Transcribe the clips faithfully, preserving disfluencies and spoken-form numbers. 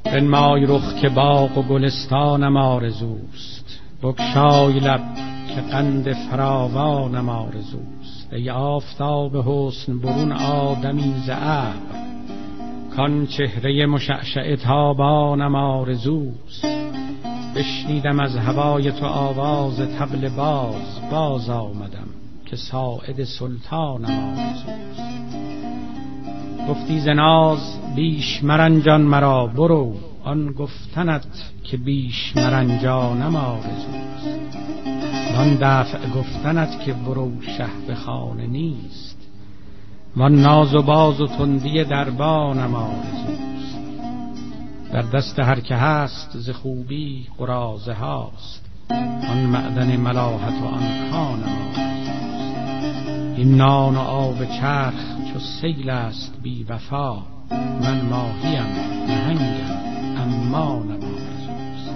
بنمای رخ که باغ و گلستانم آرزوست، بگشای لب که قند فراوانم آرزوست. ای آفتاب حسن برون آدمی ز ابر، کان چهره مشعشع تابانم آرزوست. بشنیدم از هوای تو آواز طبل باز، باز آمدم که ساعد سلطانم آرزوست. گفتی ز ناز بیش مرنجان مرا، برو آن گفتنت که بیش مرنجانم آرزوست. وان دفع گفتنت که برو شه به خانه نیست، وان ناز و باز و تندی دربانم آرزوست. در دست هر که هست ز خوبی قراضه هاست، آن معدن ملاحت و آن کانم آرزوست. این نان و آب چرخ چو سیل است بی وفا، من ماهیم نهنگم امانم آرزوست.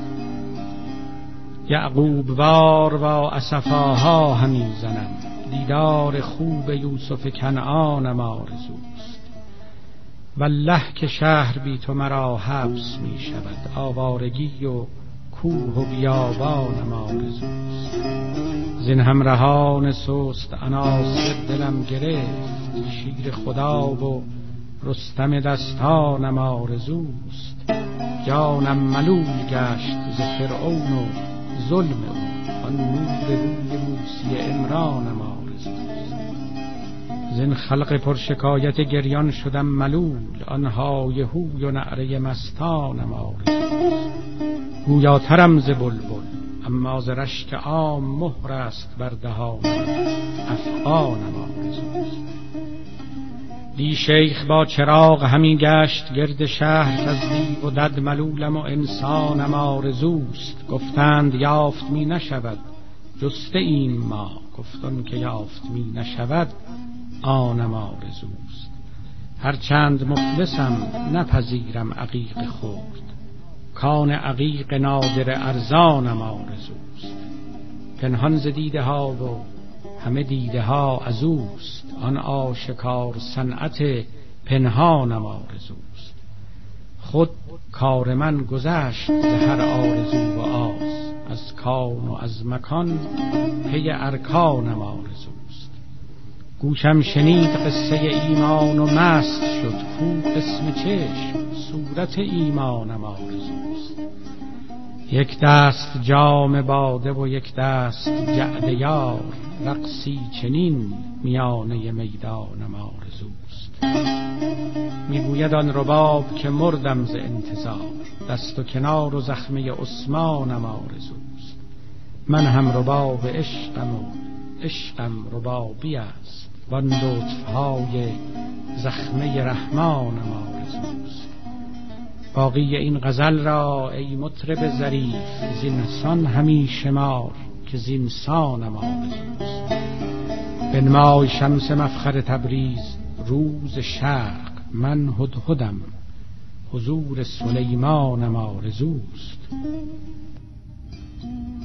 یعقوب وار و اسفاها همی زنم، دیدار خوب یوسف کنعانم آرزوست. والله که شهر بی تو مرا حبس می شود، آوارگی و کوه و بیابانم آرزوست. زین همرهان سست عناصر دلم گرفت، شیر خدا و رستم دستانم آرزوست. جانم ملول گشت ز فرعون و ظلم او، آن نور روی موسی عمرانم آرزوست. زین خلق پرشکایت گریان شدم ملول، آنهای هوی و نعره مستانم آرزوست. گویاترم ز بلبل اما ز رشک عام، مهر است بر دهانم افغانم آرزوست. دی شیخ با چراغ همی گشت گرد شهر، که از دیو و دد ملولم و انسانم آرزوست. گفتند یافت می نشود جسته ایم ما، گفتن که یافت می نشود آنم آرزوست. هرچند مفلسم نپذیرم عقیق خورد، کان عقیق نادر ارزانم آرزوست. پنهان ز دیده ها و همه دیده ها از اوست، آن آشکار صنعت پنهانم آرزوست. خود کار من گذشت ز هر آرزو و آز، از کان و از مکان پی ارکانم آرزوست. گوشم شنید قصه ایمان و مست شد، کو قسم چشم صورت ایمانم آرزوست. یک دست جام باده و یک دست جعد یار، رقصی چنین میانه میدانم آرزوست. میگوید آن رباب که مردم ز انتظار، دست و کنار و زخمه عثمانم آرزوست. من هم رباب عشقم و عشقم ربابی است، وان لطفهای زخمه رحمانم آرزوست. باقی این غزل را ای مطرب ظریف، زینسان همی شمار که زینسانم آرزوست. بنمای شمس مفخر تبریز روز شرق، من هدهدم حضور سلیمانم آرزوست.